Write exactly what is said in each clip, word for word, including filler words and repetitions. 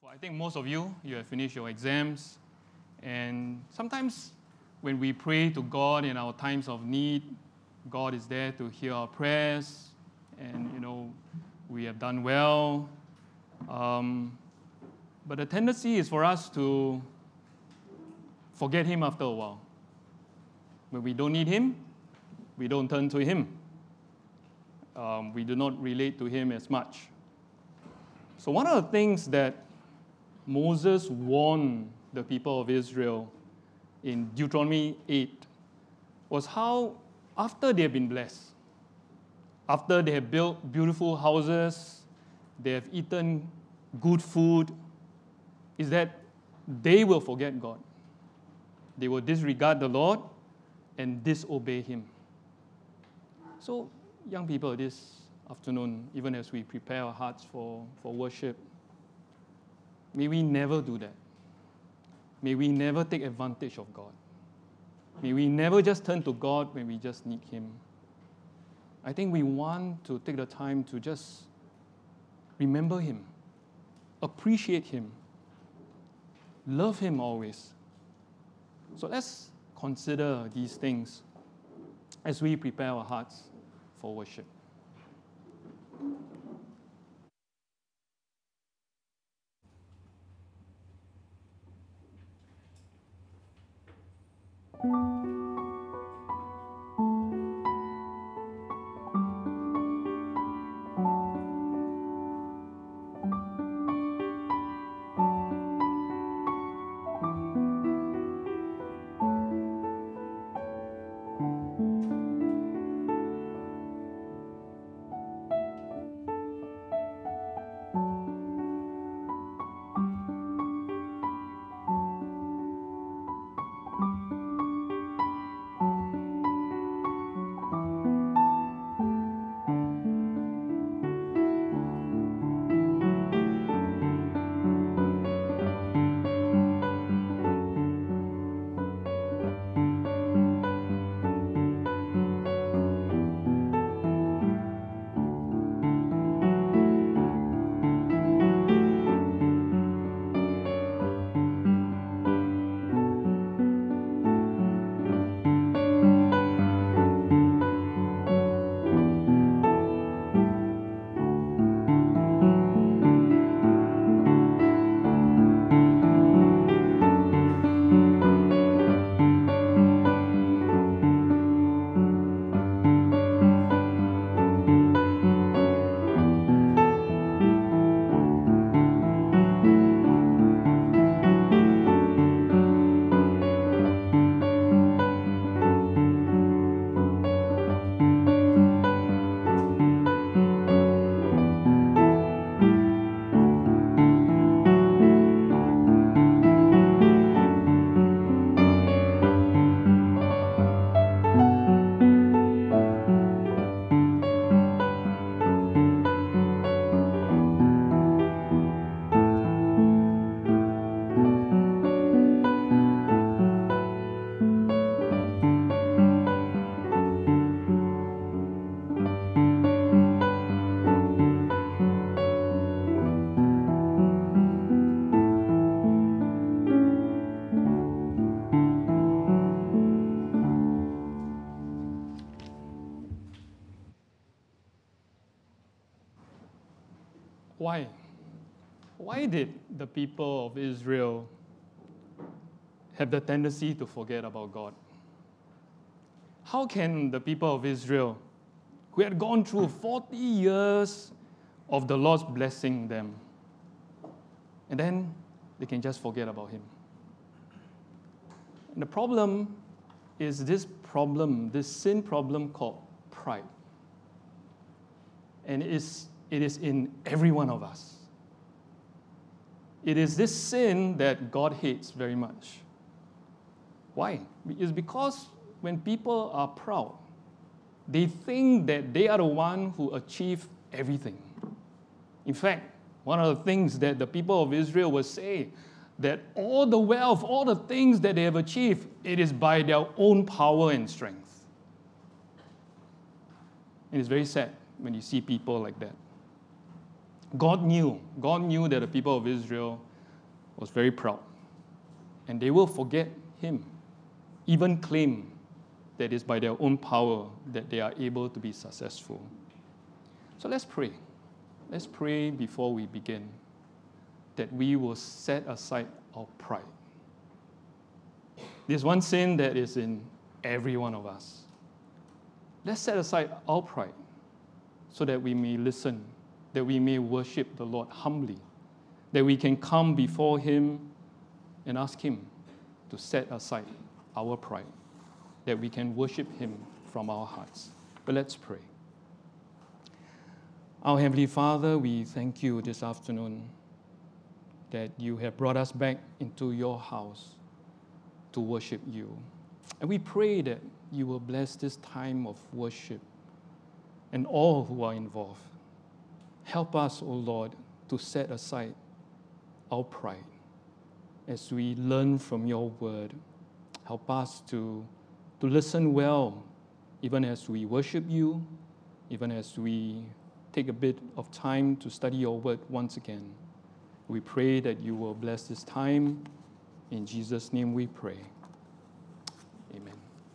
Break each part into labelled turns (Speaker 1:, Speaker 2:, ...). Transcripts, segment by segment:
Speaker 1: I think most of you, you have finished your exams, and sometimes when we pray to God in our times of need, God is there to hear our prayers, and you know, we have done well. Um, but the tendency is for us to forget Him after a while. When we don't need Him, we don't turn to Him. Um, we do not relate to Him as much. So one of the things that Moses warned the people of Israel in Deuteronomy eight was how after they have been blessed, after they have built beautiful houses, they have eaten good food, is that they will forget God. They will disregard the Lord and disobey Him. So, young people, this afternoon, even as we prepare our hearts for, for worship, may we never do that. May we never take advantage of God. May we never just turn to God when we just need Him. I think we want to take the time to just remember Him, appreciate Him, love Him always. So let's consider these things as we prepare our hearts for worship. Why? Why did the people of Israel have the tendency to forget about God? How can the people of Israel, who had gone through forty years of the Lord's blessing them, and then they can just forget about Him? And the problem is this problem, this sin problem called pride. And it is It is in every one of us. It is this sin that God hates very much. Why? It's because when people are proud, they think that they are the one who achieve everything. In fact, one of the things that the people of Israel will say, that all the wealth, all the things that they have achieved, it is by their own power and strength. And it's very sad when you see people like that. God knew, God knew that the people of Israel was very proud. And they will forget him, even claim that it's by their own power that they are able to be successful. So let's pray. Let's pray before we begin that we will set aside our pride. There's one sin that is in every one of us. Let's set aside our pride so that we may listen, that we may worship the Lord humbly, that we can come before him and ask him to set aside our pride, that we can worship him from our hearts. But let's pray. Our Heavenly Father, we thank you this afternoon that you have brought us back into your house to worship you. And we pray that you will bless this time of worship and all who are involved. Help us, O Lord, to set aside our pride as we learn from your word. Help us to, to listen well, even as we worship you, even as we take a bit of time to study your word once again. We pray that you will bless this time. In Jesus' name we pray. Amen.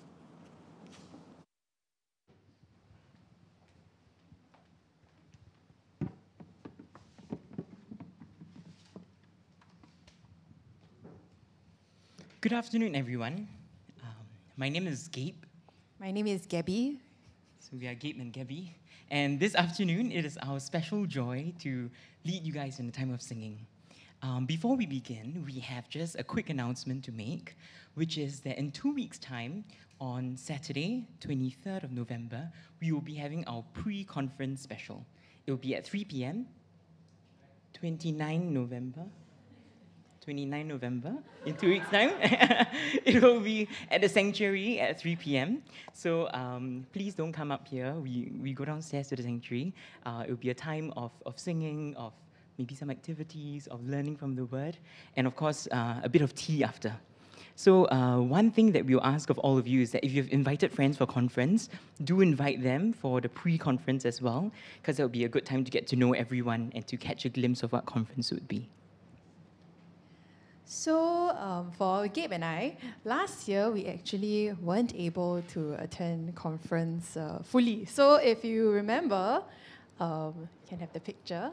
Speaker 2: Good afternoon, everyone. Um, my name is Gabe.
Speaker 3: My name is Gabby.
Speaker 2: So we are Gabe and Gabby. And this afternoon, it is our special joy to lead you guys in a time of singing. Um, before we begin, we have just a quick announcement to make, which is that in two weeks' time, on Saturday, twenty-third of November, we will be having our pre-conference special. It will be at three p.m., twenty-ninth November. twenty-ninth November, in two weeks' time. It will be at the sanctuary at three p.m. So um, please don't come up here. We, we go downstairs to the sanctuary. Uh, it will be a time of, of singing, of maybe some activities, of learning from the word, and of course, uh, a bit of tea after. So uh, one thing that we'll ask of all of you is that if you've invited friends for conference, do invite them for the pre-conference as well, because it'll be a good time to get to know everyone and to catch a glimpse of what conference would be.
Speaker 3: So um, for Gabe and I, last year we actually weren't able to attend conference uh, fully. So if you remember, um, you can have the picture.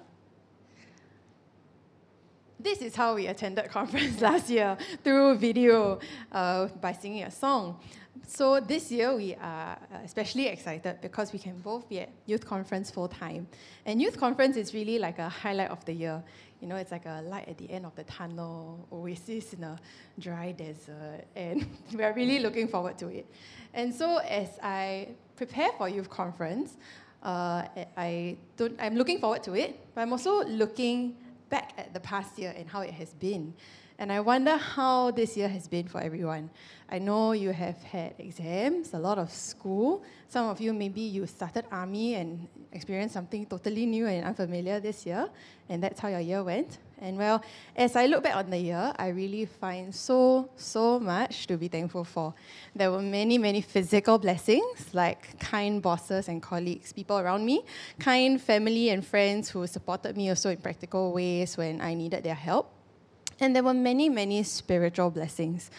Speaker 3: This is how we attended conference last year, through video, uh, by singing a song. So this year we are especially excited because we can both be at youth conference full time. And youth conference is really like a highlight of the year. You know, it's like a light at the end of the tunnel, oasis in a dry desert, and we're really looking forward to it. And so as I prepare for youth conference, uh, I don't, I'm looking forward to it, but I'm also looking back at the past year and how it has been. And I wonder how this year has been for everyone. I know you have had exams, a lot of school. Some of you, maybe you started army and experienced something totally new and unfamiliar this year, and that's how your year went. And well, as I look back on the year, I really find so, so much to be thankful for. There were many, many physical blessings, like kind bosses and colleagues, people around me, kind family and friends who supported me also in practical ways when I needed their help. And there were many, many spiritual blessings.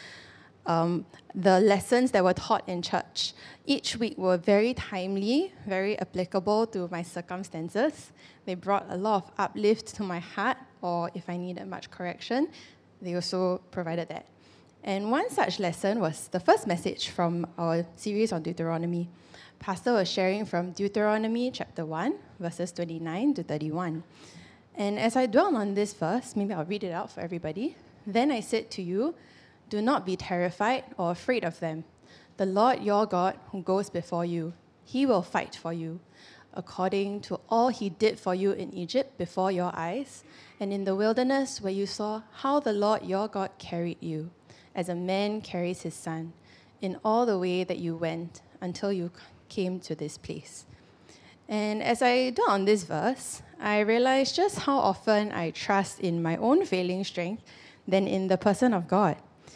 Speaker 3: Um, the lessons that were taught in church each week were very timely, very applicable to my circumstances. They brought a lot of uplift to my heart, or if I needed much correction, they also provided that. And one such lesson was the first message from our series on Deuteronomy. Pastor was sharing from Deuteronomy chapter one, verses twenty-nine to thirty-one. And as I dwell on this verse, maybe I'll read it out for everybody. Then I said to you, do not be terrified or afraid of them. The Lord your God who goes before you, he will fight for you, according to all he did for you in Egypt before your eyes, and in the wilderness where you saw how the Lord your God carried you, as a man carries his son, in all the way that you went until you came to this place. And as I dwell on this verse, I realize just how often I trust in my own failing strength than in the person of God.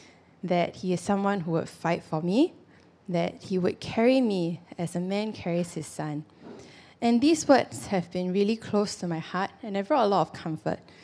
Speaker 3: That he is someone who would fight for me, that he would carry me as a man carries his son. And these words have been really close to my heart, and they brought a lot of comfort.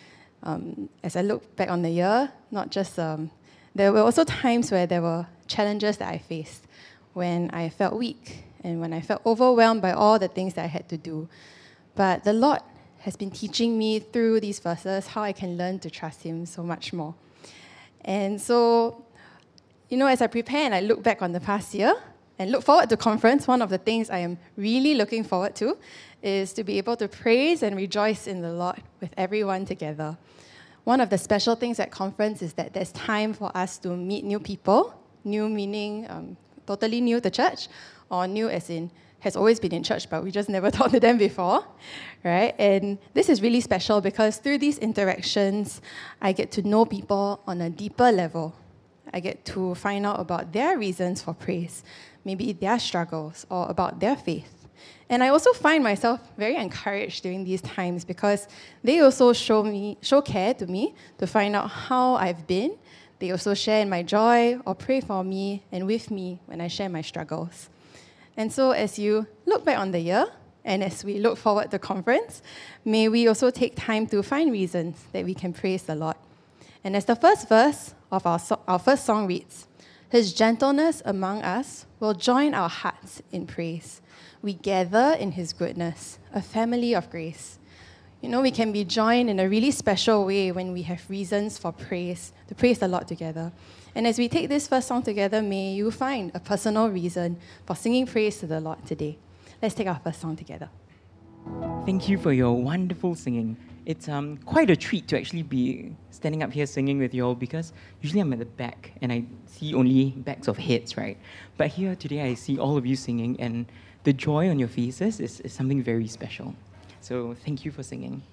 Speaker 3: Um, as I look back on the year, not just, um, there were also times where there were challenges that I faced, when I felt weak and when I felt overwhelmed by all the things that I had to do. But the Lord has been teaching me through these verses how I can learn to trust Him so much more. And so, you know, as I prepare and I look back on the past year and look forward to conference, one of the things I am really looking forward to is to be able to praise and rejoice in the Lord with everyone together. One of the special things at conference is that there's time for us to meet new people, new meaning um, totally new to church, or new as in has always been in church, but we just never talked to them before, right? And this is really special because through these interactions, I get to know people on a deeper level. I get to find out about their reasons for praise, maybe their struggles, or about their faith. And I also find myself very encouraged during these times because they also show me, show care to me to find out how I've been. They also share in my joy or pray for me and with me when I share my struggles. And so as you look back on the year, and as we look forward to conference, may we also take time to find reasons that we can praise the Lord. And as the first verse of our, so- our first song reads, His gentleness among us will join our hearts in praise. We gather in His goodness, a family of grace. You know, we can be joined in a really special way when we have reasons for praise, to praise the Lord together. And as we take this first song together, may you find a personal reason for singing praise to the Lord today. Let's take our first song together.
Speaker 2: Thank you for your wonderful singing. It's um, quite a treat to actually be standing up here singing with you all because usually I'm at the back and I see only backs of heads, right? But here today I see all of you singing and the joy on your faces is, is something very special. So thank you for singing.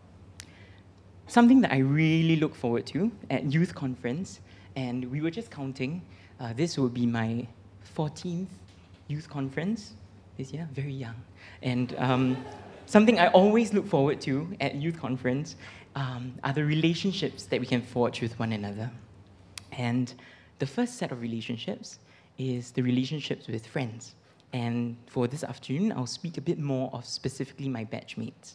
Speaker 2: Something that I really look forward to at youth conference, and we were just counting, uh, this will be my fourteenth youth conference this year, very young. And um, something I always look forward to at youth conference um, are the relationships that we can forge with one another. And the first set of relationships is the relationships with friends. And for this afternoon, I'll speak a bit more of specifically my batchmates.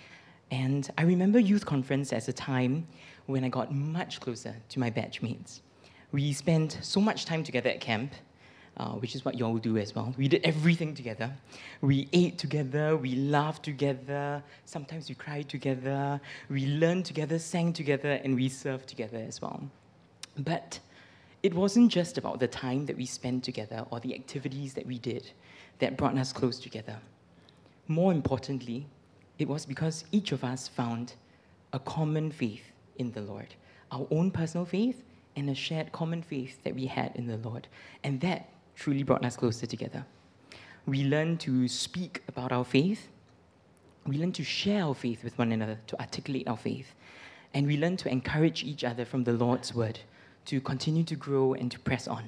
Speaker 2: And I remember youth conference as a time when I got much closer to my batchmates. We spent so much time together at camp, uh, which is what you all do as well. We did everything together. We ate together, we laughed together, sometimes we cried together, we learned together, sang together, and we served together as well. But it wasn't just about the time that we spent together or the activities that we did that brought us close together. More importantly, it was because each of us found a common faith in the Lord, our own personal faith and a shared common faith that we had in the Lord. And that truly brought us closer together. We learned to speak about our faith. We learned to share our faith with one another, to articulate our faith. And we learned to encourage each other from the Lord's word, to continue to grow and to press on.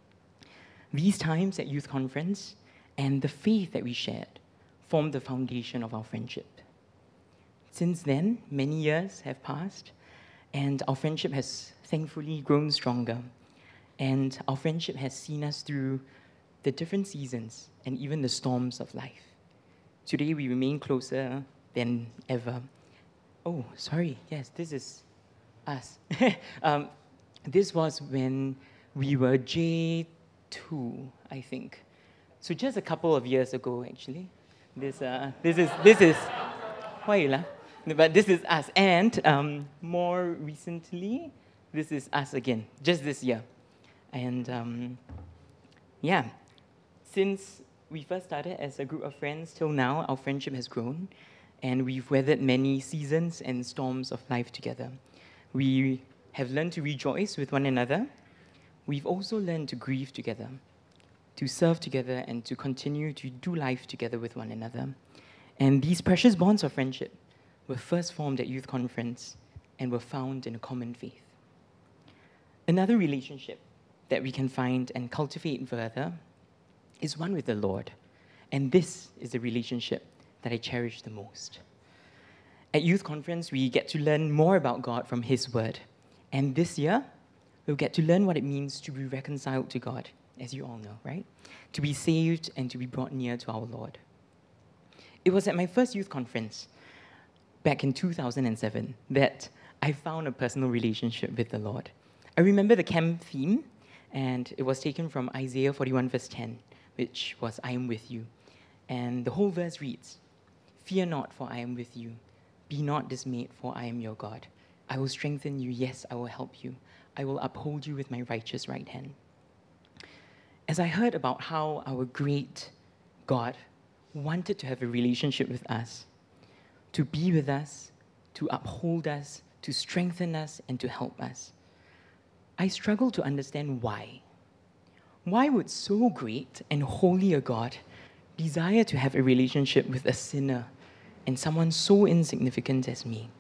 Speaker 2: These times at youth conference and the faith that we shared formed the foundation of our friendship. Since then, many years have passed, and our friendship has thankfully grown stronger. And our friendship has seen us through the different seasons and even the storms of life. Today, we remain closer than ever. Oh, sorry, yes, this is us. um, this was when we were J two, I think. So just a couple of years ago, actually. This, uh, this is, this is, why lah? But this is us. And um, more recently, this is us again, just this year. And um, yeah, since we first started as a group of friends till now, our friendship has grown. And we've weathered many seasons and storms of life together. We have learned to rejoice with one another. We've also learned to grieve together, to serve together, and to continue to do life together with one another. And these precious bonds of friendship were first formed at youth conference and were found in a common faith. Another relationship that we can find and cultivate further is one with the Lord. And this is the relationship that I cherish the most. At youth conference, we get to learn more about God from His Word. And this year, we'll get to learn what it means to be reconciled to God, as you all know, right? To be saved and to be brought near to our Lord. It was at my first youth conference back in two thousand seven that I found a personal relationship with the Lord. I remember the camp theme, and it was taken from Isaiah forty-one, verse ten, which was, I am with you. And the whole verse reads, fear not, for I am with you. Be not dismayed, for I am your God. I will strengthen you, yes, I will help you. I will uphold you with my righteous right hand. As I heard about how our great God wanted to have a relationship with us, to be with us, to uphold us, to strengthen us, and to help us, I struggle to understand why. Why would so great and holy a God desire to have a relationship with a sinner and someone so insignificant as me?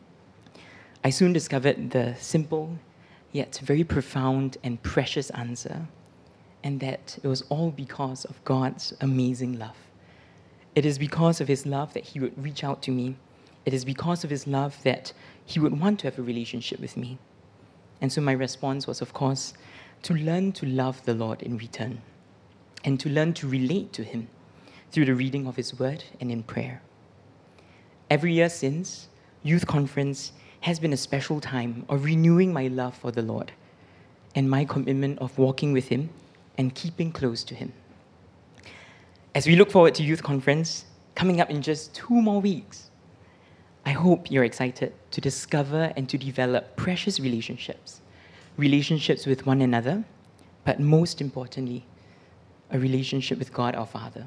Speaker 2: I soon discovered the simple, yet very profound and precious answer, and that it was all because of God's amazing love. It is because of His love that He would reach out to me. It is because of His love that He would want to have a relationship with me. And so my response was, of course, to learn to love the Lord in return, and to learn to relate to Him through the reading of His Word and in prayer. Every year since, Youth Conference has been a special time of renewing my love for the Lord and my commitment of walking with Him and keeping close to Him. As we look forward to Youth Conference, coming up in just two more weeks, I hope you're excited to discover and to develop precious relationships, relationships with one another, but most importantly, a relationship with God our Father.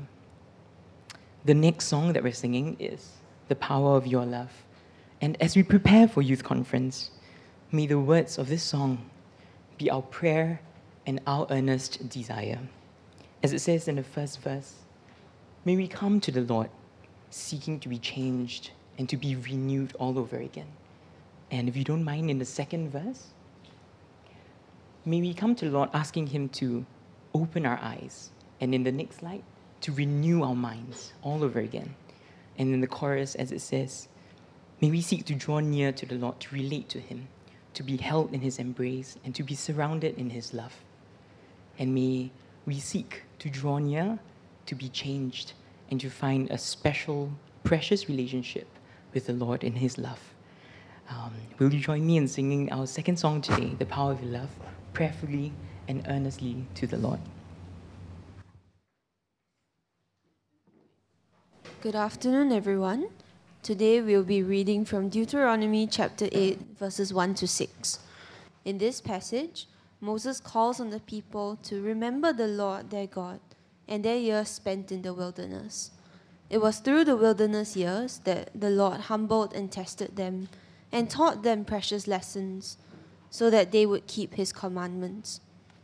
Speaker 2: The next song that we're singing is The Power of Your Love. And as we prepare for Youth Conference, may the words of this song be our prayer and our earnest desire. As it says in the first verse, may we come to the Lord seeking to be changed and to be renewed all over again. And if you don't mind, in the second verse, may we come to the Lord asking Him to open our eyes, and in the next slide, to renew our minds all over again. And in the chorus, as it says, may we seek to draw near to the Lord, to relate to Him, to be held in His embrace, and to be surrounded in His love. And may we seek to draw near, to be changed, and to find a special, precious relationship with the Lord in His love. Um, will you join me in singing our second song today, The Power of Your Love, prayerfully and earnestly to the Lord?
Speaker 4: Good afternoon, everyone. Today we'll be reading from Deuteronomy chapter eight, verses one to six. In this passage, Moses calls on the people to remember the Lord their God and their years spent in the wilderness. It was through the wilderness years that the Lord humbled and tested them and taught them precious lessons so that they would keep His commandments.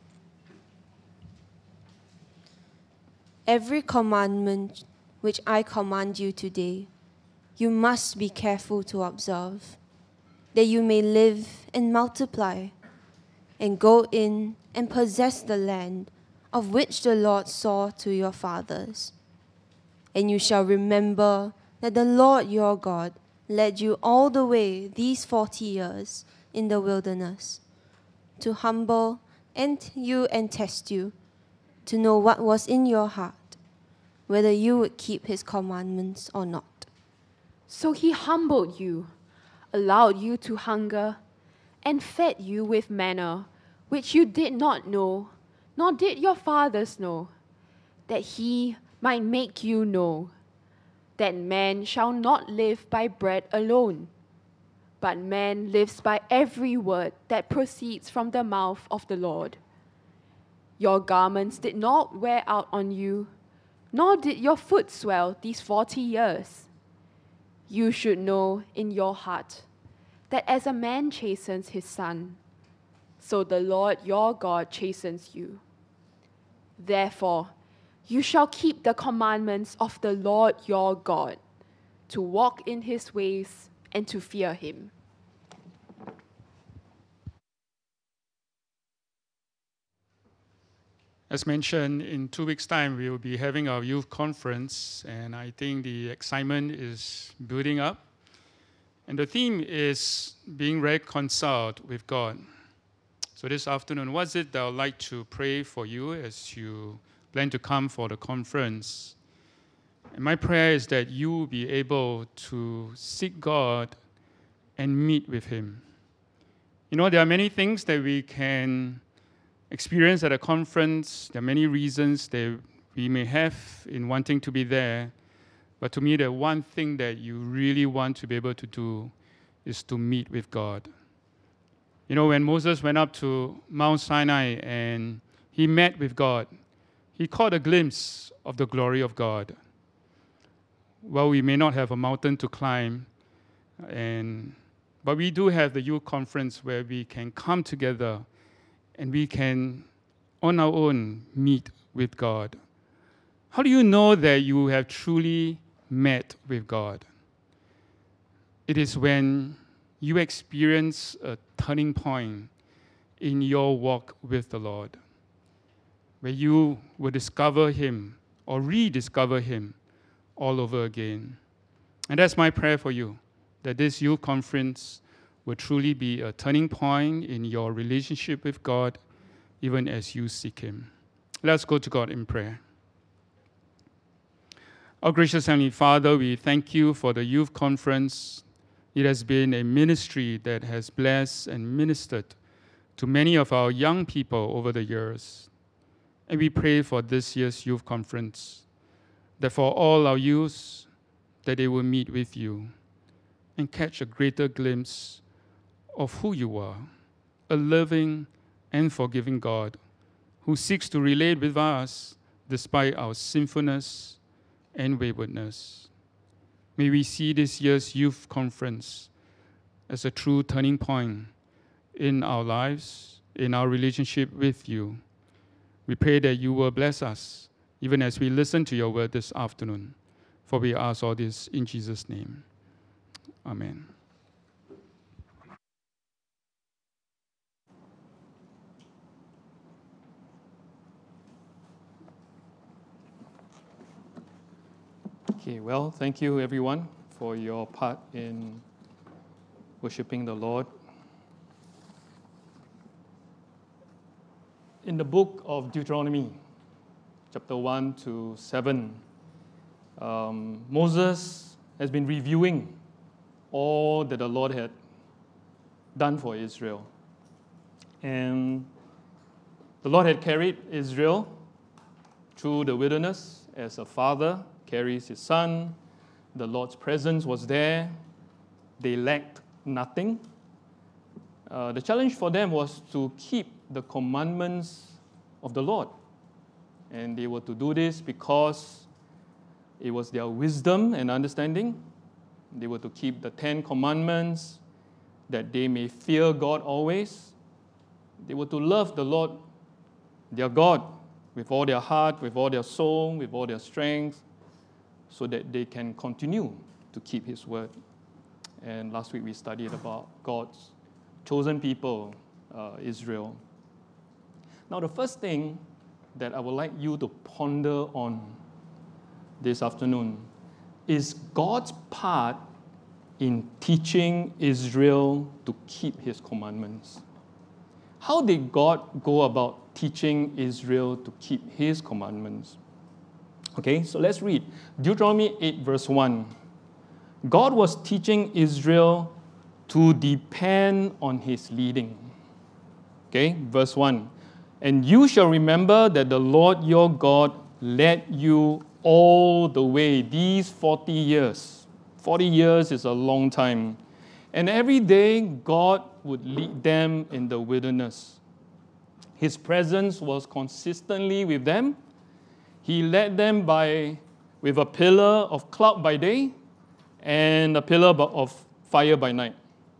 Speaker 4: Every commandment which I command you today, you must be careful to observe, that you may live and multiply, and go in and possess the land of which the Lord swore to your fathers. And you shall remember that the Lord your God led you all the way these forty years in the wilderness, to humble and you and test you, to know what was in your heart, whether you would keep His commandments or not.
Speaker 5: So He humbled you, allowed you to hunger, and fed you with manna, which you did not know, nor did your fathers know, that He might make you know that man shall not live by bread alone, but man lives by every word that proceeds from the mouth of the Lord. Your garments did not wear out on you, nor did your foot swell these forty years. You should know in your heart that as a man chastens his son, so the Lord your God chastens you. Therefore, you shall keep the commandments of the Lord your God, to walk in His ways and to fear Him.
Speaker 1: As mentioned, in two weeks' time, we will be having our youth conference, and I think the excitement is building up. And the theme is being reconciled with God. So this afternoon, what's it that I would like to pray for you as you plan to come for the conference? And my prayer is that you will be able to seek God
Speaker 6: and meet with him. You know, there are many things that we can experience at a conference. There are many reasons that we may have in wanting to be there. But to me, the one thing that you really want to be able to do is to meet with God. You know, when Moses went up to Mount Sinai and he met with God, he caught a glimpse of the glory of God. Well, we may not have a mountain to climb, and but we do have the youth conference where we can come together and we can, on our own, meet with God. How do you know that you have truly met with God? It is when you experience a turning point in your walk with the Lord, where you will discover him or rediscover him all over again. And that's my prayer for you, that this youth conference will truly be a turning point in your relationship with God, even as you seek him. Let's go to God in prayer. Our gracious Heavenly Father, we thank you for the youth conference. It has been a ministry that has blessed and ministered to many of our young people over the years. And we pray for this year's youth conference, that for all our youths, that they will meet with you and catch a greater glimpse of who you are, a loving and forgiving God who seeks to relate with us despite our sinfulness and waywardness. May we see this year's youth conference as a true turning point in our lives, in our relationship with you. We pray that you will bless us, even as we listen to your word this afternoon. For we ask all this in Jesus' name. Amen.
Speaker 1: Okay, well, thank you everyone for your part in worshiping the Lord. In the book of Deuteronomy, chapter one to seven, um, Moses has been reviewing all that the Lord had done for Israel. And the Lord had carried Israel through the wilderness as a father carries his son. The Lord's presence was there. They lacked nothing. Uh, the challenge for them was to keep the commandments of the Lord. And they were to do this because it was their wisdom and understanding. They were to keep the Ten Commandments, that they may fear God always. They were to love the Lord, their God, with all their heart, with all their soul, with all their strength, so that they can continue to keep his word. And last week we studied about God's chosen people, uh, Israel. Now the first thing that I would like you to ponder on this afternoon is God's part in teaching Israel to keep his commandments. How did God go about teaching Israel to keep his commandments? Okay, so let's read Deuteronomy eight, verse one. God was teaching Israel to depend on his leading. Okay, verse one. And you shall remember that the Lord your God led you all the way these forty years. forty years is a long time. And every day God would lead them in the wilderness. His presence was consistently with them. He led them by with a pillar of cloud by day and a pillar of fire by night.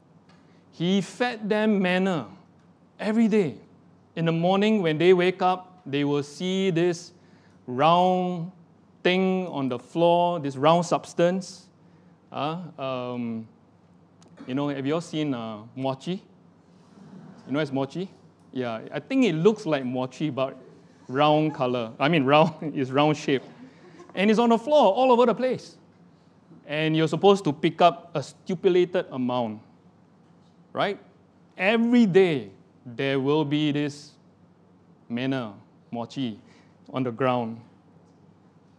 Speaker 1: He fed them manna every day. In the morning when they wake up, they will see this round thing on the floor, this round substance. Uh, um, you know, have you all seen uh, mochi? You know what's mochi? Yeah, I think it looks like mochi, but round color. I mean, round is round shape. And it's on the floor all over the place. And you're supposed to pick up a stipulated amount, right? Every day, there will be this manna, mochi, on the ground.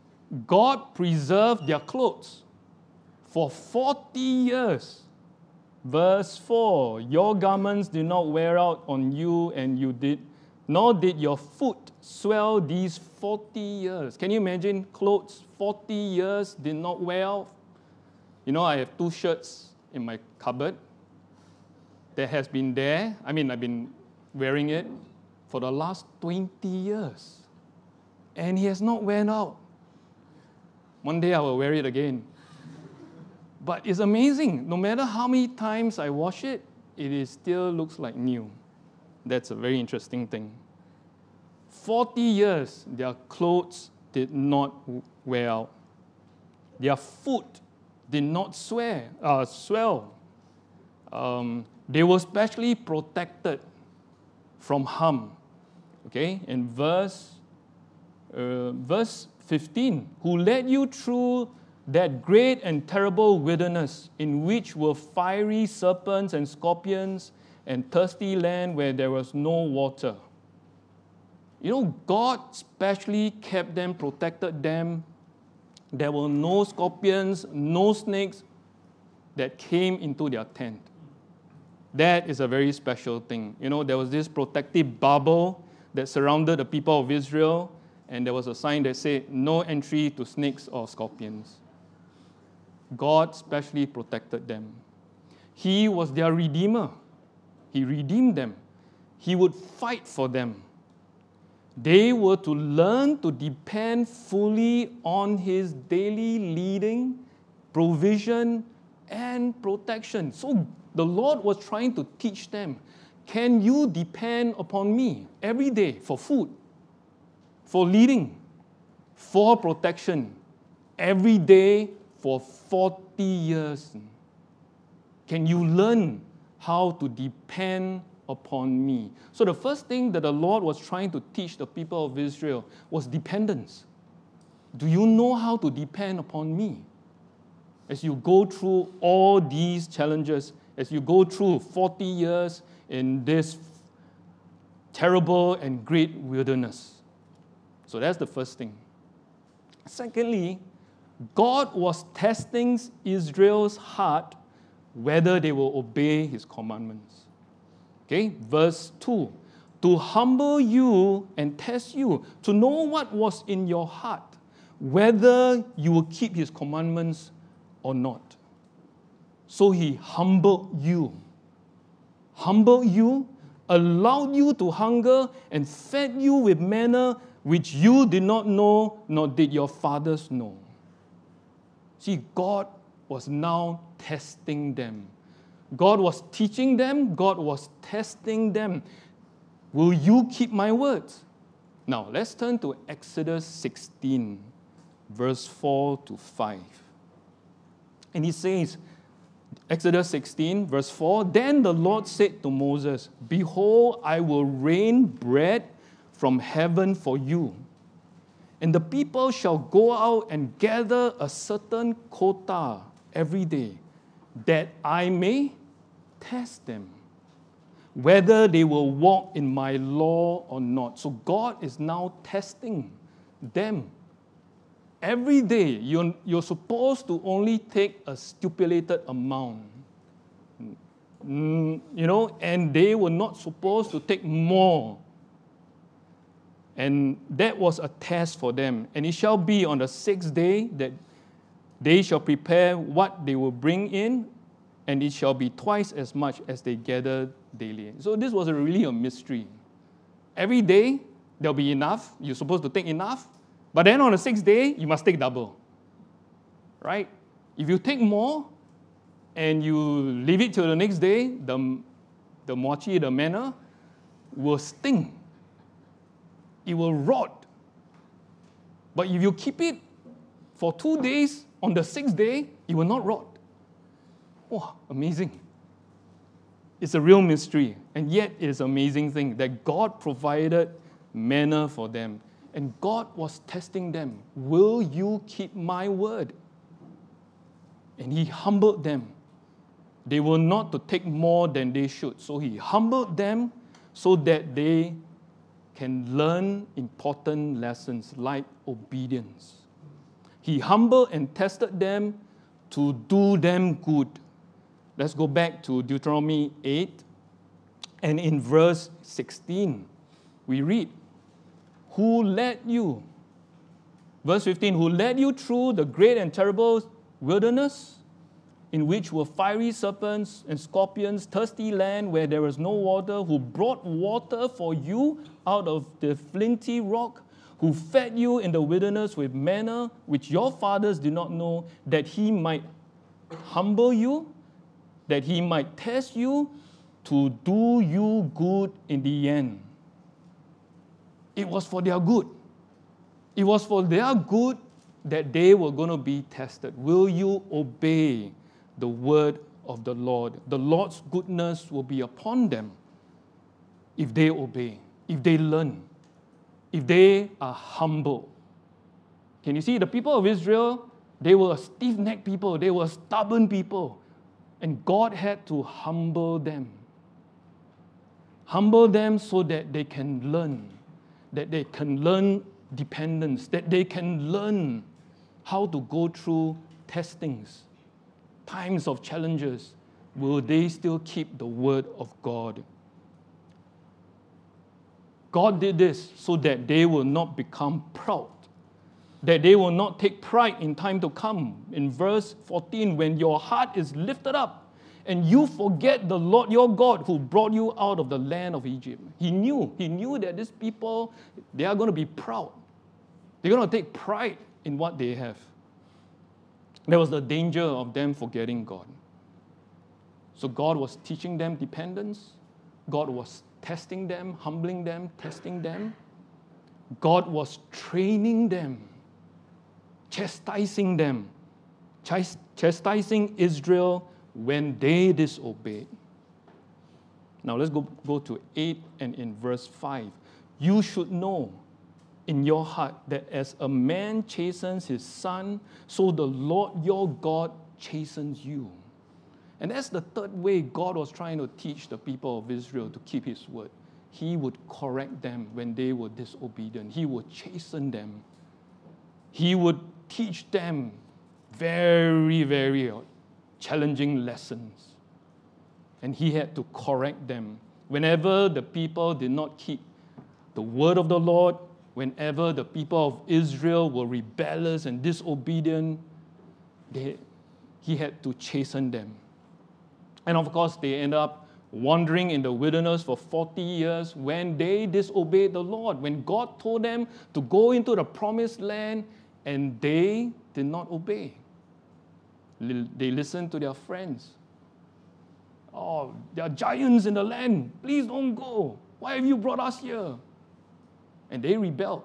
Speaker 1: God preserved their clothes for forty years. Verse four, your garments did not wear out on you, and you did, nor did your foot swell these forty years. Can you imagine clothes forty years did not wear out? You know, I have two shirts in my cupboard that has been there. I mean, I've been wearing it for the last twenty years. And he has not worn out. One day I will wear it again. But it's amazing. No matter how many times I wash it, it is still looks like new. That's a very interesting thing. forty years, their clothes did not wear out. Their foot did not swear, uh, swell. Um, they were specially protected from harm. Okay, in verse, uh, verse fifteen, who led you through that great and terrible wilderness in which were fiery serpents and scorpions and thirsty land where there was no water. You know, God specially kept them, protected them. There were no scorpions, no snakes that came into their tent. That is a very special thing. You know, there was this protective bubble that surrounded the people of Israel, and there was a sign that said, no entry to snakes or scorpions. God specially protected them. He was their redeemer. He redeemed them. He would fight for them. They were to learn to depend fully on His daily leading, provision, and protection. So the Lord was trying to teach them, can you depend upon me every day for food, for leading, for protection, every day for forty years? Can you learn how to depend upon me? So the first thing that the Lord was trying to teach the people of Israel was dependence. Do you know how to depend upon me? As you go through all these challenges, as you go through forty years in this terrible and great wilderness. So that's the first thing. Secondly, God was testing Israel's heart whether they will obey His commandments. Okay, verse two. To humble you and test you, to know what was in your heart, whether you will keep His commandments or not. So He humbled you. Humbled you, allowed you to hunger, and fed you with manna which you did not know, nor did your fathers know. See, God was now testing them. God was teaching them. God was testing them. Will you keep my words? Now, let's turn to Exodus sixteen, verse four to five. And he says, Exodus sixteen, verse four, then the Lord said to Moses, behold, I will rain bread from heaven for you. And the people shall go out and gather a certain quota every day, that I may test them, whether they will walk in my law or not. So God is now testing them. Every day, you're, you're supposed to only take a stipulated amount. Mm, you know, and they were not supposed to take more. And that was a test for them. And it shall be on the sixth day that they shall prepare what they will bring in, and it shall be twice as much as they gather daily. So this was a really a mystery. Every day, there'll be enough. You're supposed to take enough. But then on the sixth day, you must take double. Right? If you take more, and you leave it till the next day, the, the mochi, the manna, will sting. It will rot. But if you keep it for two days, on the sixth day, it will not rot. Wow, amazing. It's a real mystery. And yet, it is an amazing thing that God provided manna for them. And God was testing them. Will you keep my word? And He humbled them. They were not to take more than they should. So He humbled them so that they can learn important lessons like obedience. He humbled and tested them to do them good. Let's go back to Deuteronomy eight. And in verse sixteen, we read, who led you? Verse fifteen, who led you through the great and terrible wilderness, in which were fiery serpents and scorpions, thirsty land where there was no water, who brought water for you out of the flinty rock, who fed you in the wilderness with manna, which your fathers did not know, that he might humble you, that he might test you, to do you good in the end. It was for their good. It was for their good that they were going to be tested. Will you obey the word of the Lord? The Lord's goodness will be upon them if they obey, if they learn, if they are humble. Can you see the people of Israel? They were a stiff-necked people. They were stubborn people. And God had to humble them. Humble them so that they can learn, that they can learn dependence, that they can learn how to go through testings, times of challenges. Will they still keep the word of God? God did this so that they will not become proud, that they will not take pride in time to come. In verse fourteen, when your heart is lifted up, and you forget the Lord your God who brought you out of the land of Egypt. He knew, he knew that these people, they are going to be proud. They're going to take pride in what they have. There was the danger of them forgetting God. So God was teaching them dependence. God was testing them, humbling them, testing them. God was training them, chastising them, chast- chastising Israel when they disobeyed. Now let's go, go to eight and in verse five. You should know in your heart that as a man chastens his son, so the Lord your God chastens you. And that's the third way God was trying to teach the people of Israel to keep his word. He would correct them when they were disobedient. He would chasten them. He would teach them very, very challenging lessons. And he had to correct them. Whenever the people did not keep the word of the Lord, whenever the people of Israel were rebellious and disobedient, they, he had to chasten them. And of course, they end up wandering in the wilderness for forty years when they disobeyed the Lord, when God told them to go into the promised land and they did not obey. They listened to their friends. Oh, there are giants in the land. Please don't go. Why have you brought us here? And they rebelled.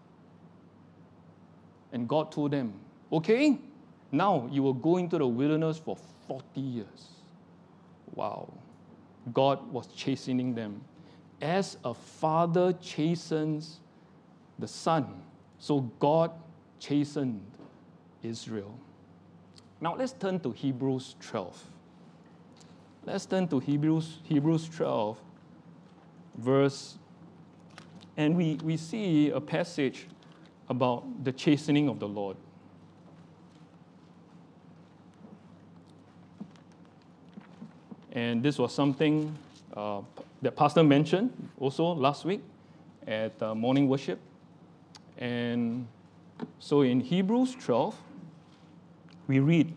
Speaker 1: And God told them, okay, now you will go into the wilderness for forty years. Wow. God was chastening them. As a father chastens the son, so God chastened Israel. Now let's turn to Hebrews twelve. Let's turn to Hebrews, Hebrews twelve, verse, and we, we see a passage about the chastening of the Lord. And this was something uh, that Pastor mentioned also last week at uh, morning worship. And so in Hebrews twelve, we read,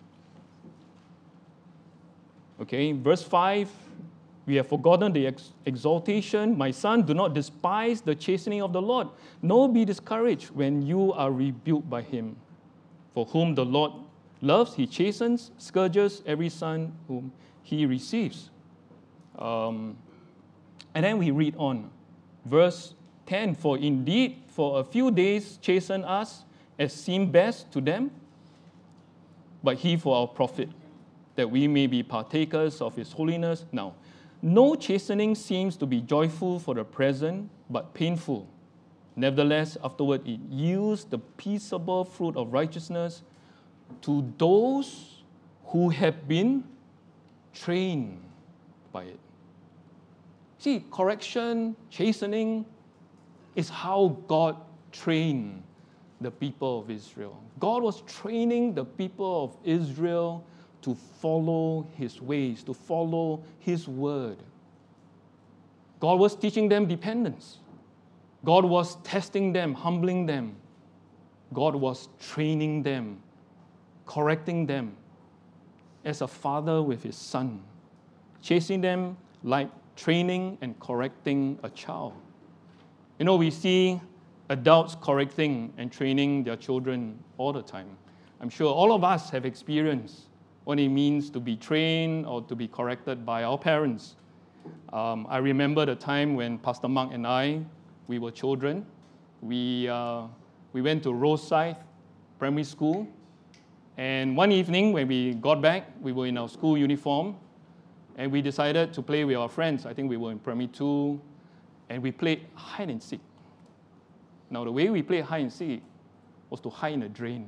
Speaker 1: okay, verse five, we have forgotten the ex- exaltation. My son, do not despise the chastening of the Lord, nor be discouraged when you are rebuked by him. For whom the Lord loves, he chastens, scourges every son whom he receives. Um, and then we read on, verse ten, for indeed for a few days chasten us as seemed best to them, but he for our profit, that we may be partakers of his holiness. Now, no chastening seems to be joyful for the present, but painful. Nevertheless, afterward it yields the peaceable fruit of righteousness to those who have been trained by it. See, correction, chastening is how God trained the people of Israel. God was training the people of Israel to follow His ways, to follow His word. God was teaching them dependence. God was testing them, humbling them. God was training them, correcting them as a father with his son, chasing them like training and correcting a child. You know, we see adults correcting and training their children all the time. I'm sure all of us have experienced what it means to be trained or to be corrected by our parents. Um, I remember the time when Pastor Mark and I, we were children. We, uh, we went to Rosyth Primary School. And one evening when we got back, we were in our school uniform. And we decided to play with our friends. I think we were in primary two. And we played hide and seek. Now, the way we played hide and seek was to hide in a drain.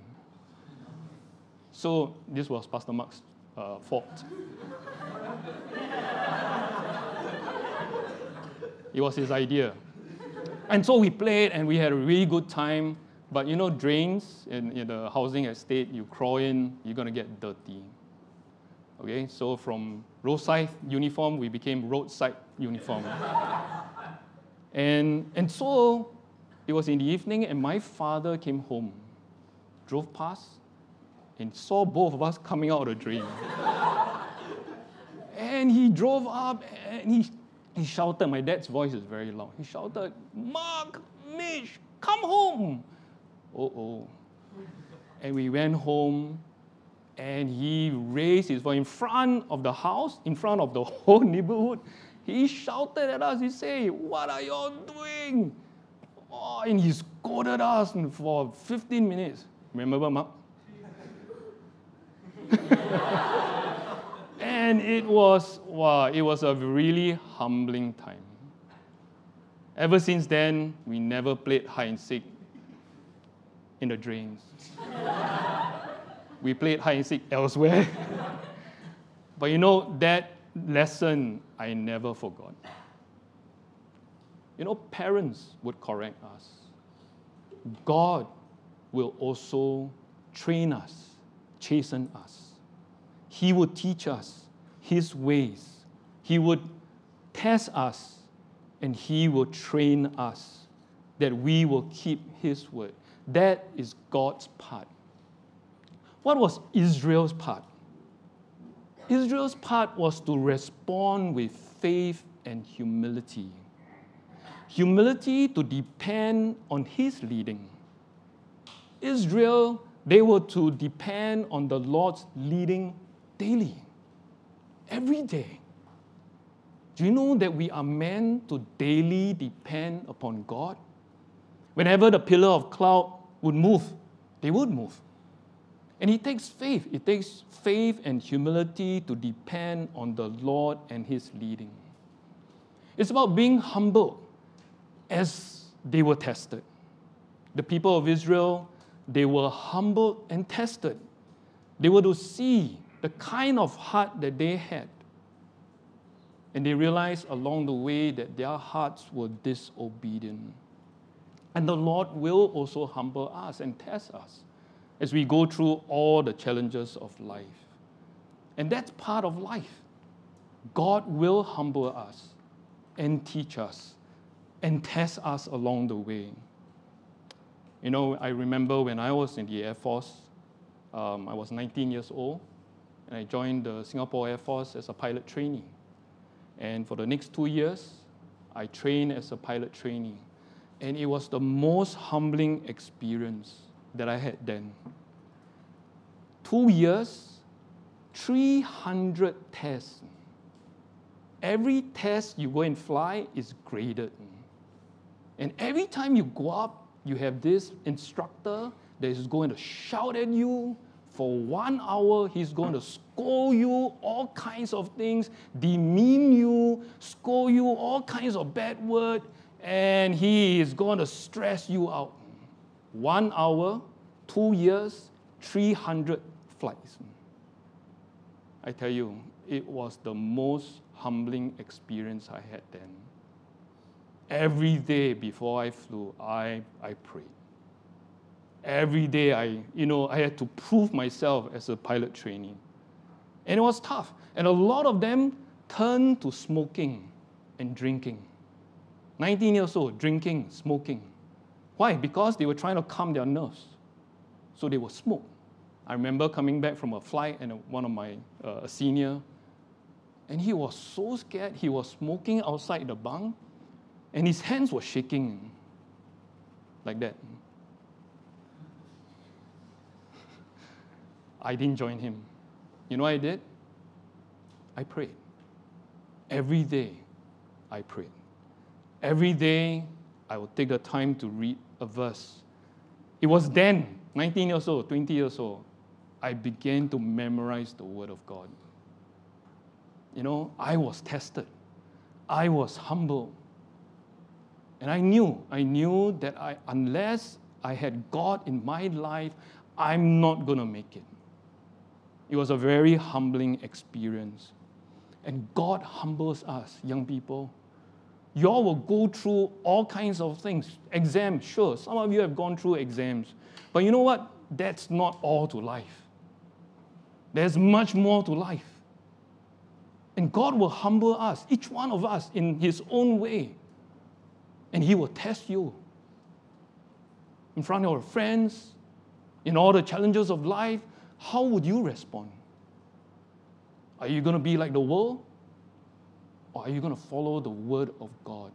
Speaker 1: So this was Pastor Mark's uh, fault. It was his idea. And so we played, and we had a really good time. But you know, drains in, in the housing estate, you crawl in, you're going to get dirty. Okay, so from roadside uniform, we became roadside uniform. and, and so it was in the evening, and my father came home, drove past, and saw both of us coming out of the drain. And he drove up, and he, he shouted. My dad's voice is very loud. He shouted, "Mark, Mitch, come home." Uh-oh. And we went home, and he raised his voice in front of the house, in front of the whole neighborhood. He shouted at us. He said, "What are you all doing?" Oh, and he scolded us for fifteen minutes. Remember, Mark? And it was, wow, it was a really humbling time. Ever since then, we never played hide and seek in the drains. We played hide and seek elsewhere. But you know, that lesson I never forgot. You know, parents would correct us. God will also train us, chasten us. He would teach us His ways. He would test us, and He will train us that we will keep His word. That is God's part. What was Israel's part? Israel's part was to respond with faith and humility. Humility to depend on His leading. Israel, they were to depend on the Lord's leading daily, every day. Do you know that we are meant to daily depend upon God? Whenever the pillar of cloud would move, they would move. And it takes faith. It takes faith and humility to depend on the Lord and His leading. It's about being humble as they were tested. The people of Israel, they were humbled and tested. They were to see the kind of heart that they had. And they realized along the way that their hearts were disobedient. And the Lord will also humble us and test us as we go through all the challenges of life. And that's part of life. God will humble us and teach us and test us along the way. You know, I remember when I was in the Air Force, um, I was nineteen years old, and I joined the Singapore Air Force as a pilot trainee. And for the next two years, I trained as a pilot trainee. And it was the most humbling experience that I had then. Two years, three hundred tests. Every test you go and fly is graded. And every time you go up, you have this instructor that is going to shout at you. For one hour, he's going to scold you all kinds of things, demean you, scold you all kinds of bad words, and he is going to stress you out. One hour, two years, three hundred flights. I tell you, it was the most humbling experience I had then. Every day before I flew, I, I prayed. Every day, I, you know, I had to prove myself as a pilot trainee. And it was tough. And a lot of them turned to smoking and drinking. nineteen years old, drinking, smoking. Why? Because they were trying to calm their nerves. So they would smoke. I remember coming back from a flight and one of my uh, a senior, and he was so scared. He was smoking outside the bunk, and his hands were shaking like that. I didn't join him. You know what I did? I prayed. Every day, I prayed. Every day, I would take the time to read a verse. It was then, nineteen years old, twenty years old, I began to memorize the Word of God. You know, I was tested. I was humbled. And I knew, I knew that I, unless I had God in my life, I'm not going to make it. It was a very humbling experience. And God humbles us, young people. You all will go through all kinds of things. Exams, sure. Some of you have gone through exams. But you know what? That's not all to life. There's much more to life. And God will humble us, each one of us, in His own way. And He will test you. In front of your friends, in all the challenges of life, how would you respond? Are you going to be like the world? Or are you going to follow the Word of God?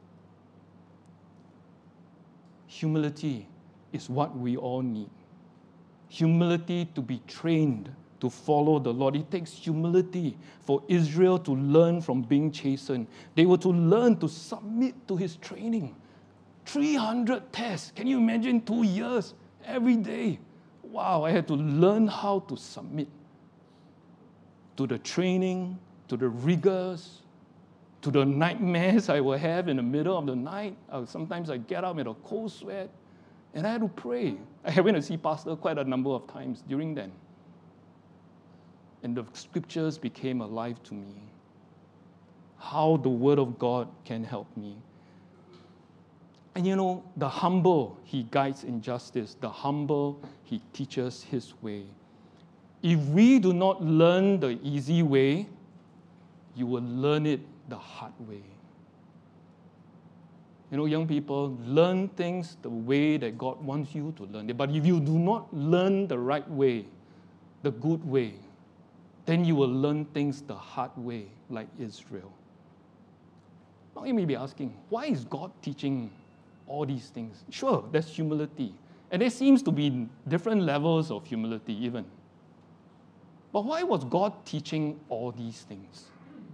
Speaker 1: Humility is what we all need. Humility to be trained to follow the Lord. It takes humility for Israel to learn from being chastened. They were to learn to submit to His training. three hundred tests. Can you imagine two years every day? Wow, I had to learn how to submit to the training, to the rigors, to the nightmares I will have in the middle of the night. I, sometimes I get up in a cold sweat, and I had to pray. I went to see Pastor quite a number of times during then. And the scriptures became alive to me. How the Word of God can help me. And you know, the humble, He guides in justice. The humble, He teaches His way. If we do not learn the easy way, you will learn it the hard way. You know, young people, learn things the way that God wants you to learn it. But if you do not learn the right way, the good way, then you will learn things the hard way, like Israel. Now you may be asking, why is God teaching all these things? Sure, there's humility. And there seems to be different levels of humility even. But why was God teaching all these things?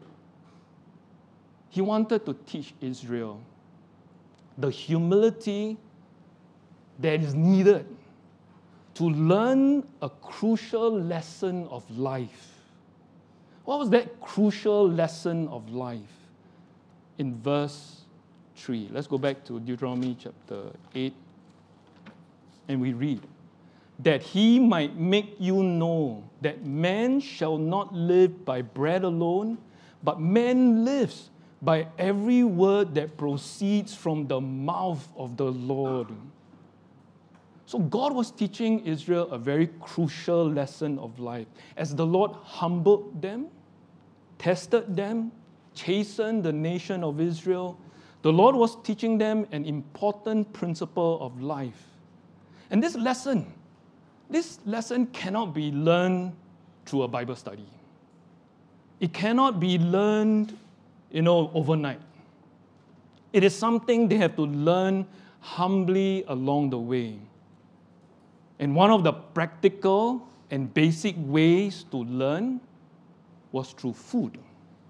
Speaker 1: He wanted to teach Israel the humility that is needed to learn a crucial lesson of life. What was that crucial lesson of life? In verse three. Let's go back to Deuteronomy chapter eight. And we read, that He might make you know that man shall not live by bread alone, but man lives by every word that proceeds from the mouth of the Lord. So God was teaching Israel a very crucial lesson of life. As the Lord humbled them, tested them, chastened the nation of Israel, the Lord was teaching them an important principle of life. And this lesson, this lesson cannot be learned through a Bible study. It cannot be learned, you know, overnight. It is something they have to learn humbly along the way. And one of the practical and basic ways to learn was through food.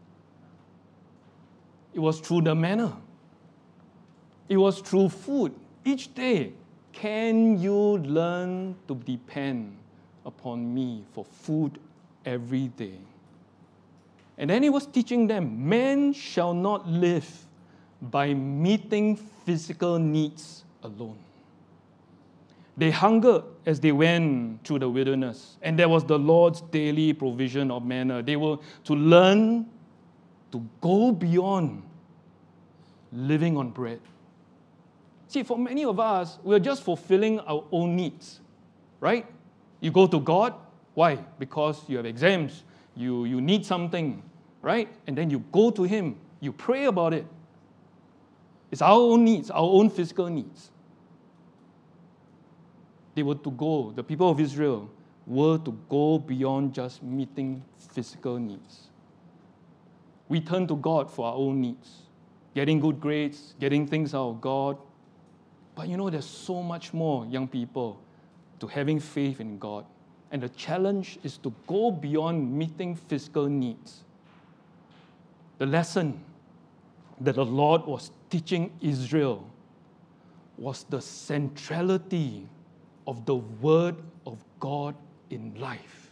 Speaker 1: It was through the manna. It was through food. Each day, can you learn to depend upon me for food every day? And then he was teaching them, man shall not live by meeting physical needs alone. They hungered as they went through the wilderness, and there was the Lord's daily provision of manna. They were to learn to go beyond living on bread. See, for many of us, we're just fulfilling our own needs, right? You go to God, why? Because you have exams, You, you need something, right? And then you go to Him. You pray about it. It's our own needs, our own physical needs. They were to go, the people of Israel were to go beyond just meeting physical needs. We turn to God for our own needs, getting good grades, getting things out of God. But you know, there's so much more, young people, to having faith in God. And the challenge is to go beyond meeting physical needs. The lesson that the Lord was teaching Israel was the centrality of the Word of God in life.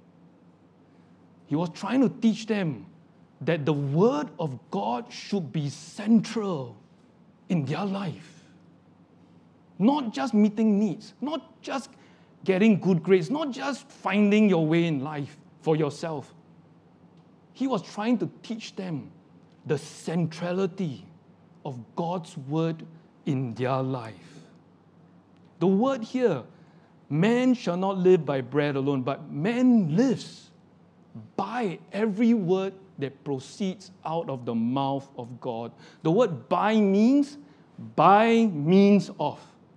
Speaker 1: He was trying to teach them that the Word of God should be central in their life. Not just meeting needs, not just getting good grades, not just finding your way in life for yourself. He was trying to teach them the centrality of God's Word in their life. The word here, man shall not live by bread alone, but man lives by every word that proceeds out of the mouth of God. The word by means, by means of.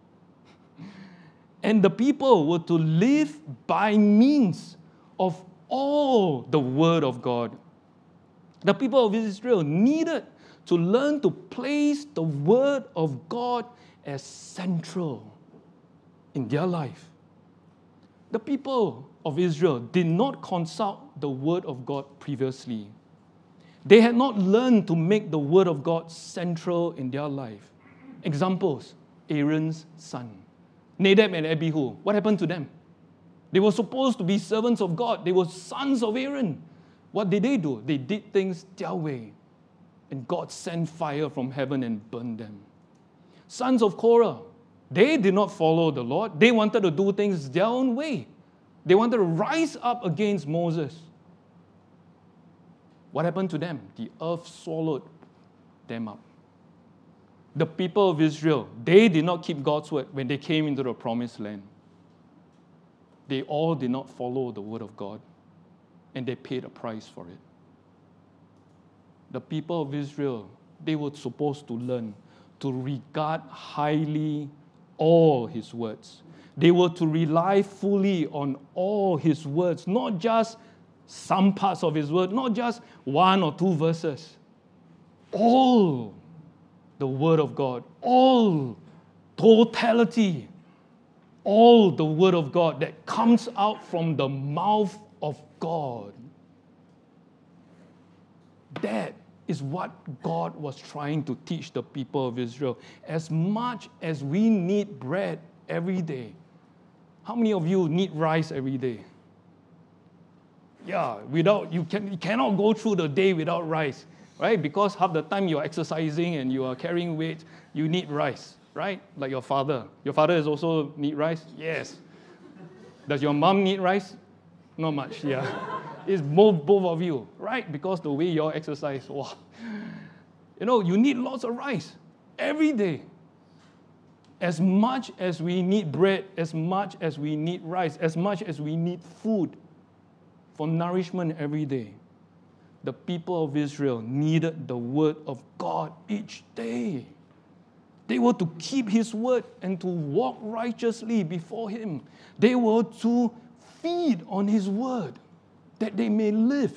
Speaker 1: And the people were to live by means of all the Word of God. The people of Israel needed to learn to place the Word of God as central in their life. The people of Israel did not consult the Word of God previously. They had not learned to make the Word of God central in their life. Examples, Aaron's son. Nadab and Abihu, what happened to them? They were supposed to be servants of God. They were sons of Aaron. What did they do? They did things their way. And God sent fire from heaven and burned them. Sons of Korah, they did not follow the Lord. They wanted to do things their own way. They wanted to rise up against Moses. What happened to them? The earth swallowed them up. The people of Israel, they did not keep God's word when they came into the promised land. They all did not follow the word of God, and they paid a price for it. The people of Israel, they were supposed to learn to regard highly all His words. They were to rely fully on all His words, not just some parts of His word, not just one or two verses. All the Word of God, all totality, all the Word of God that comes out from the mouth of God. That is what God was trying to teach the people of Israel. As much as we need bread every day, how many of you need rice every day? Yeah, without you can you cannot go through the day without rice. Right? Because half the time you're exercising and you are carrying weight, you need rice, right? Like your father. Your father is also need rice? Yes. Does your mom need rice? Not much, yeah. It's both, both of you, right? Because the way you exercise, wow. You know, you need lots of rice every day. As much as we need bread, as much as we need rice, as much as we need food for nourishment every day. The people of Israel needed the word of God each day. They were to keep His word and to walk righteously before Him. They were to feed on His word, that they may live,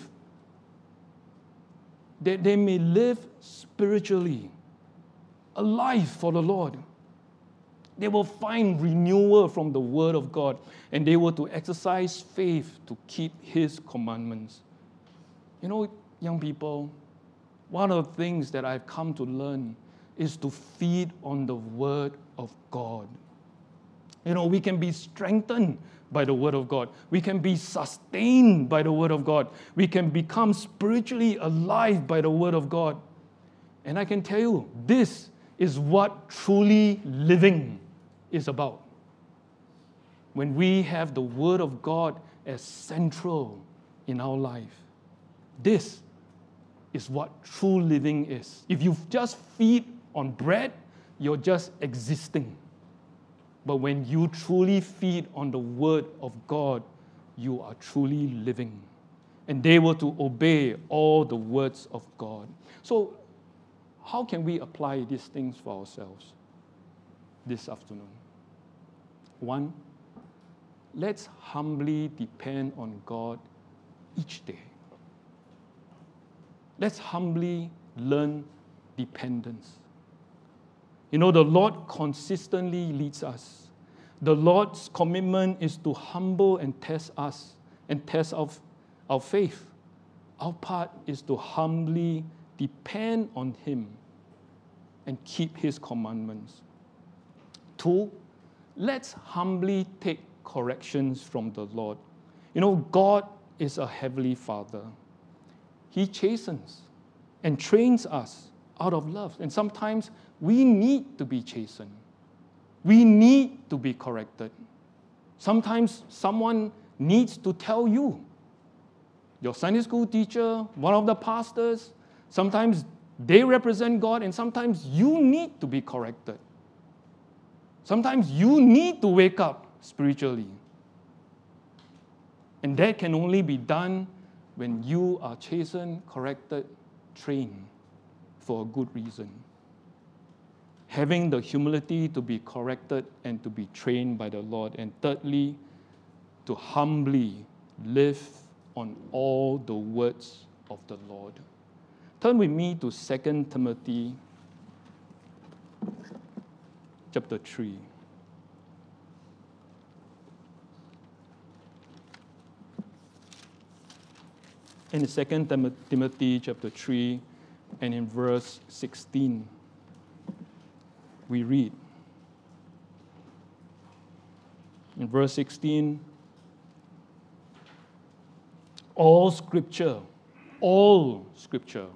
Speaker 1: that they may live spiritually, alive for the Lord. They will find renewal from the word of God, and they were to exercise faith to keep His commandments. You know, young people, one of the things that I've come to learn is to feed on the Word of God. You know, we can be strengthened by the Word of God. We can be sustained by the Word of God. We can become spiritually alive by the Word of God. And I can tell you, this is what truly living is about. When we have the Word of God as central in our life. This is what true living is. If you just feed on bread, you're just existing. But when you truly feed on the Word of God, you are truly living. and they were to obey all the words of God. So, how can we apply these things for ourselves this afternoon? One, let's humbly depend on God each day. Let's humbly learn dependence. You know, the Lord consistently leads us. The Lord's commitment is to humble and test us and test our, our faith. Our part is to humbly depend on Him and keep His commandments. Two, let's humbly take corrections from the Lord. You know, God is a heavenly Father. He chastens and trains us out of love. And sometimes we need to be chastened. We need to be corrected. Sometimes someone needs to tell you. Your Sunday school teacher, one of the pastors, sometimes they represent God, and sometimes you need to be corrected. Sometimes you need to wake up spiritually. And that can only be done when you are chastened, corrected, trained for a good reason. Having the humility to be corrected and to be trained by the Lord. And thirdly, to humbly live on all the words of the Lord. Turn with me to Second Timothy chapter three. In Second Timothy chapter three and in verse sixteen, we read. In verse sixteen, all scripture, all scripture,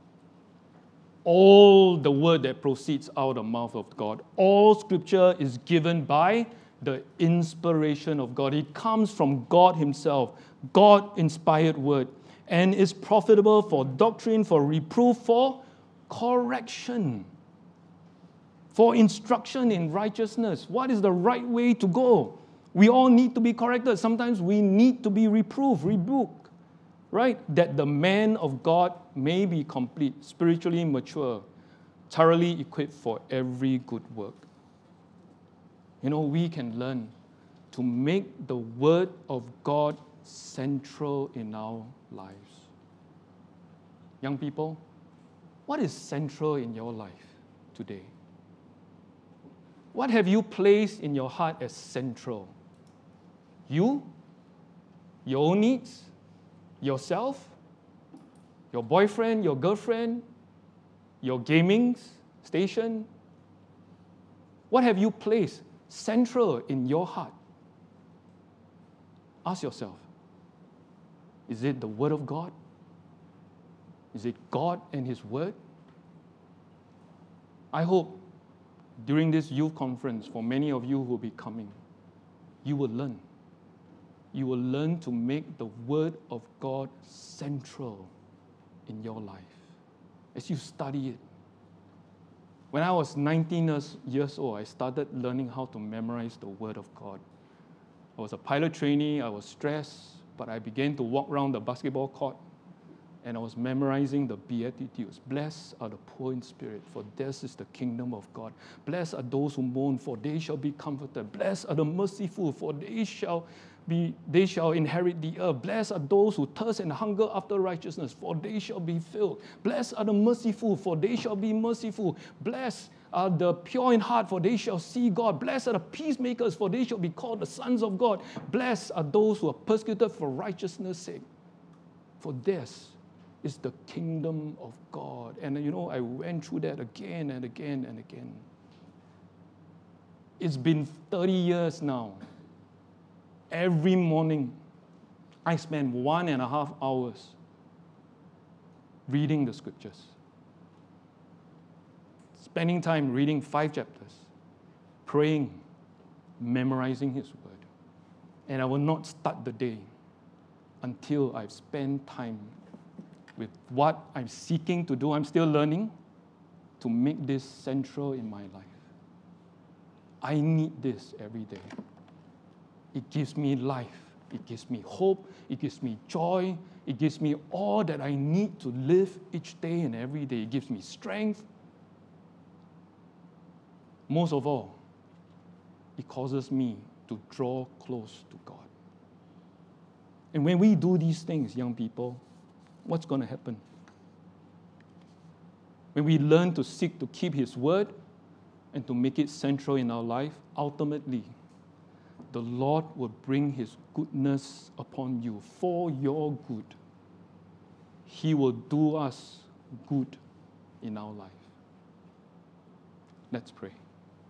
Speaker 1: all the word that proceeds out of the mouth of God, all scripture is given by the inspiration of God. It comes from God Himself, God-inspired word, and is profitable for doctrine, for reproof, for correction, for instruction in righteousness. What is the right way to go? We all need to be corrected. Sometimes we need to be reproved, rebuked, right? That the man of God may be complete, spiritually mature, thoroughly equipped for every good work. You know, we can learn to make the word of God central in our lives. Young people, what is central in your life today? What have you placed in your heart as central? You? Your own needs? Yourself? Your boyfriend, your girlfriend? Your gaming station? What have you placed central in your heart? Ask yourself. Is it the Word of God? Is it God and His Word? I hope during this youth conference, for many of you who will be coming, you will learn. You will learn to make the Word of God central in your life as you study it. When I was nineteen years old, I started learning how to memorize the Word of God. I was a pilot trainee, I was stressed, but I began to walk around the basketball court and I was memorizing the Beatitudes. Blessed are the poor in spirit, for theirs is the kingdom of God. Blessed are those who mourn, for they shall be comforted. Blessed are the merciful, for they shall be they shall inherit the earth. Blessed are those who thirst and hunger after righteousness, for they shall be filled. Blessed are the merciful, for they shall be merciful. Blessed are the pure in heart, for they shall see God. Blessed are the peacemakers, for they shall be called the sons of God. Blessed are those who are persecuted for righteousness' sake, for theirs is the kingdom of God. And you know, I went through that again and again and again. It's been thirty years now. Every morning, I spend one and a half hours reading the scriptures. Spending time reading five chapters, praying, memorizing His word. And I will not start the day until I've spent time with what I'm seeking to do. I'm still learning to make this central in my life. I need this every day. It gives me life. It gives me hope. It gives me joy. It gives me all that I need to live each day and every day. It gives me strength. Most of all, it causes me to draw close to God. And when we do these things, young people, what's going to happen? When we learn to seek to keep His word and to make it central in our life, ultimately, the Lord will bring His goodness upon you for your good. He will do us good in our life. Let's pray.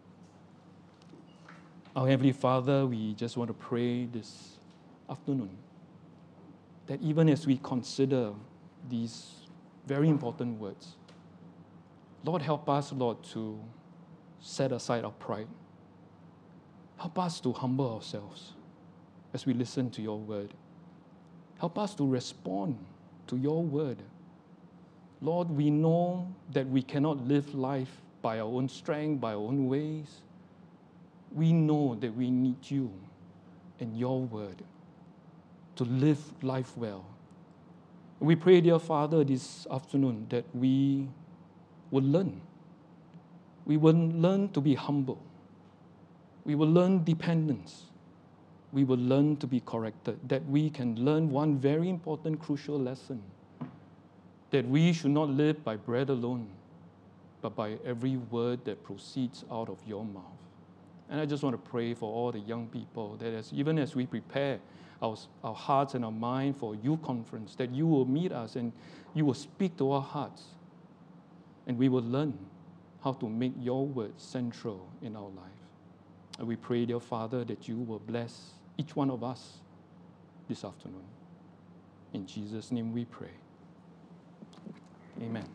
Speaker 1: Our Heavenly Father, we just want to pray this afternoon that even as we consider these very important words, Lord, help us, Lord, to set aside our pride. Help us to humble ourselves as we listen to your word. Help us to respond to your word. Lord, we know that we cannot live life by our own strength, by our own ways. We know that we need you and your word to live life well. We pray, dear Father, this afternoon that we will learn. We will learn to be humble. We will learn dependence. We will learn to be corrected. That we can learn one very important, crucial lesson. That we should not live by bread alone, but by every word that proceeds out of your mouth. And I just want to pray for all the young people that as, even as we prepare our, our hearts and our mind for youth conference, that you will meet us and you will speak to our hearts. And we will learn how to make your word central in our life. And we pray, dear Father, that you will bless each one of us this afternoon. In Jesus' name we pray. Amen.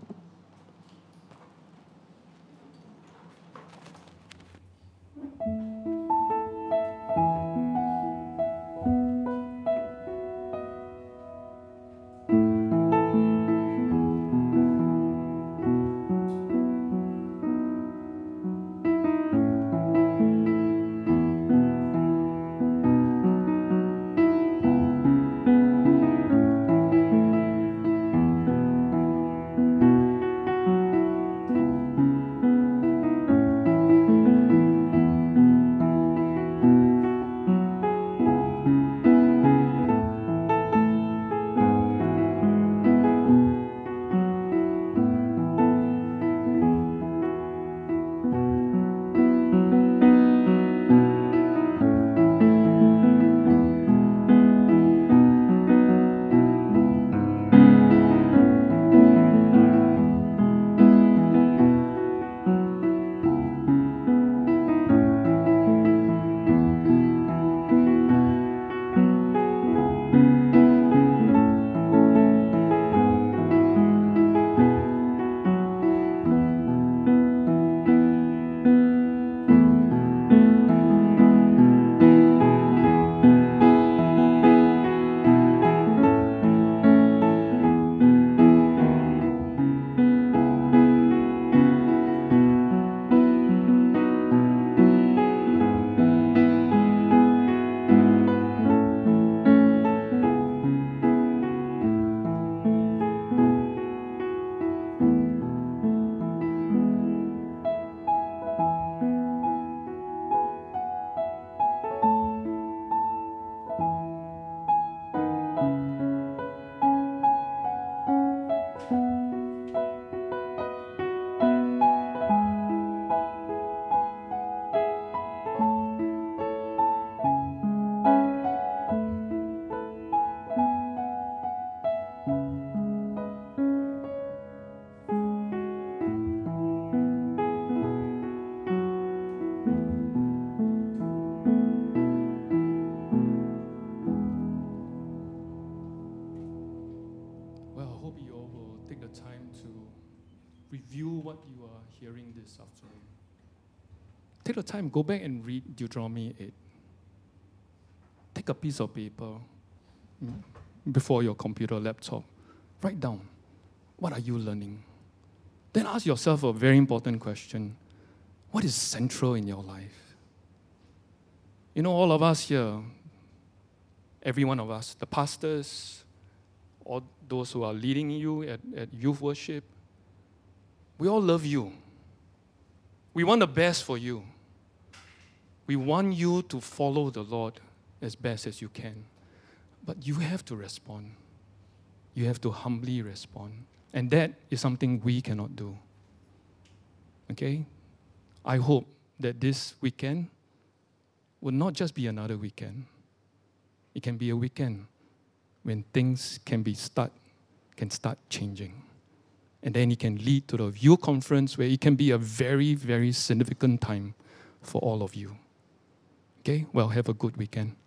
Speaker 1: This afternoon. Take the time, go back and read Deuteronomy eight. Take a piece of paper before your computer, laptop. Write down, what are you learning? Then ask yourself a very important question. What is central in your life? You know, all of us here,
Speaker 6: every one of us, the pastors, all those who are leading you at, at youth worship, we all love you. We want the best for you. We want you to follow the Lord as best as you can. But you have to respond. You have to humbly respond. And that is something we cannot do. Okay? I hope that this weekend will not just be another weekend. It can be a weekend when things can be start, can start changing. And then it can lead to the youth conference where it can be a very, very significant time for all of you. Okay? Well, have a good weekend.